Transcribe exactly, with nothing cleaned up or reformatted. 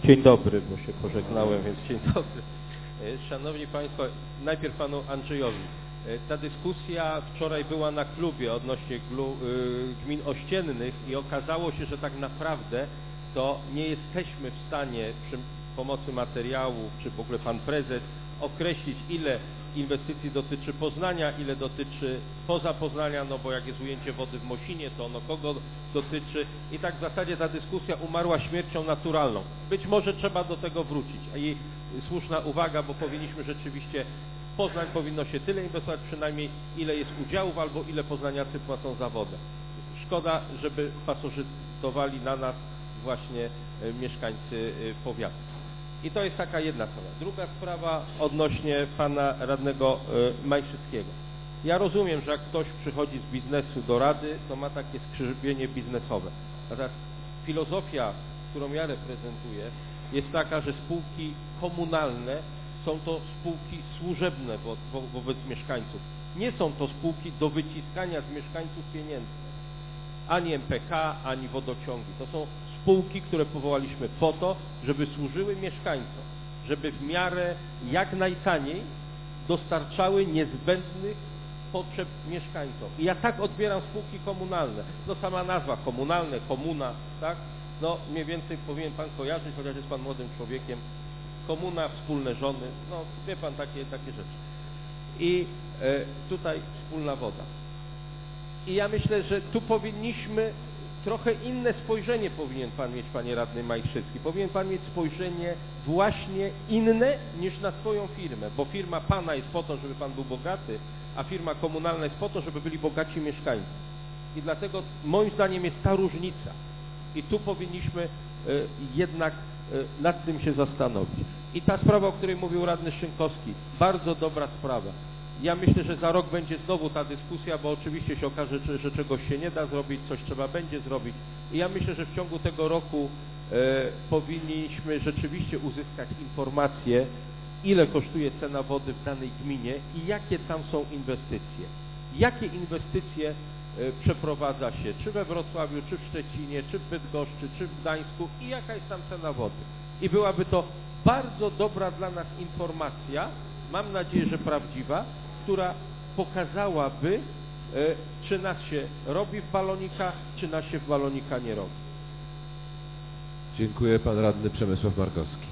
Dzień dobry, bo się pożegnałem, więc dzień dobry. Szanowni Państwo, najpierw Panu Andrzejowi. Ta dyskusja wczoraj była na klubie odnośnie gmin ościennych i okazało się, że tak naprawdę to nie jesteśmy w stanie przy pomocy materiałów, czy w ogóle Pan Prezes, określić, ile inwestycji dotyczy Poznania, ile dotyczy poza Poznania, no bo jak jest ujęcie wody w Mosinie, to ono kogo dotyczy i tak w zasadzie ta dyskusja umarła śmiercią naturalną. Być może trzeba do tego wrócić, a jej słuszna uwaga, bo powinniśmy rzeczywiście, w Poznań powinno się tyle inwestować przynajmniej, ile jest udziałów, albo ile poznaniacy płacą za wodę. Szkoda, żeby pasożytowali na nas właśnie mieszkańcy powiatu. I to jest taka jedna sprawa. Druga sprawa odnośnie pana radnego Majszyckiego. Ja rozumiem, że jak ktoś przychodzi z biznesu do rady, to ma takie skrzywienie biznesowe. Natomiast filozofia, którą ja reprezentuję, jest taka, że spółki komunalne są to spółki służebne wo wo wobec mieszkańców. Nie są to spółki do wyciskania z mieszkańców pieniędzy. Ani M P K, ani wodociągi. To są spółki, które powołaliśmy po to, żeby służyły mieszkańcom, żeby w miarę jak najtaniej dostarczały niezbędnych potrzeb mieszkańcom. I ja tak odbieram spółki komunalne. No sama nazwa, komunalne, komuna, tak? No mniej więcej powinien Pan kojarzyć, chociaż jest Pan młodym człowiekiem. Komuna, wspólne żony, no wie Pan takie, takie rzeczy. I e, tutaj wspólna woda. I ja myślę, że tu powinniśmy trochę inne spojrzenie powinien Pan mieć, Panie Radny Majszycki. Powinien Pan mieć spojrzenie właśnie inne niż na swoją firmę, bo firma Pana jest po to, żeby Pan był bogaty, a firma komunalna jest po to, żeby byli bogaci mieszkańcy. I dlatego moim zdaniem jest ta różnica. I tu powinniśmy y, jednak y, nad tym się zastanowić. I ta sprawa, o której mówił radny Szynkowski, bardzo dobra sprawa. Ja myślę, że za rok będzie znowu ta dyskusja, bo oczywiście się okaże, że czegoś się nie da zrobić, coś trzeba będzie zrobić. I ja myślę, że w ciągu tego roku e, powinniśmy rzeczywiście uzyskać informacje, ile kosztuje cena wody w danej gminie i jakie tam są inwestycje. Jakie inwestycje e, przeprowadza się, czy we Wrocławiu, czy w Szczecinie, czy w Bydgoszczy, czy w Gdańsku i jaka jest tam cena wody. I byłaby to bardzo dobra dla nas informacja, mam nadzieję, że prawdziwa, która pokazałaby, e, czy nas się robi w balonika, czy nas się w balonika nie robi. Dziękuję. Pan radny Przemysław Markowski.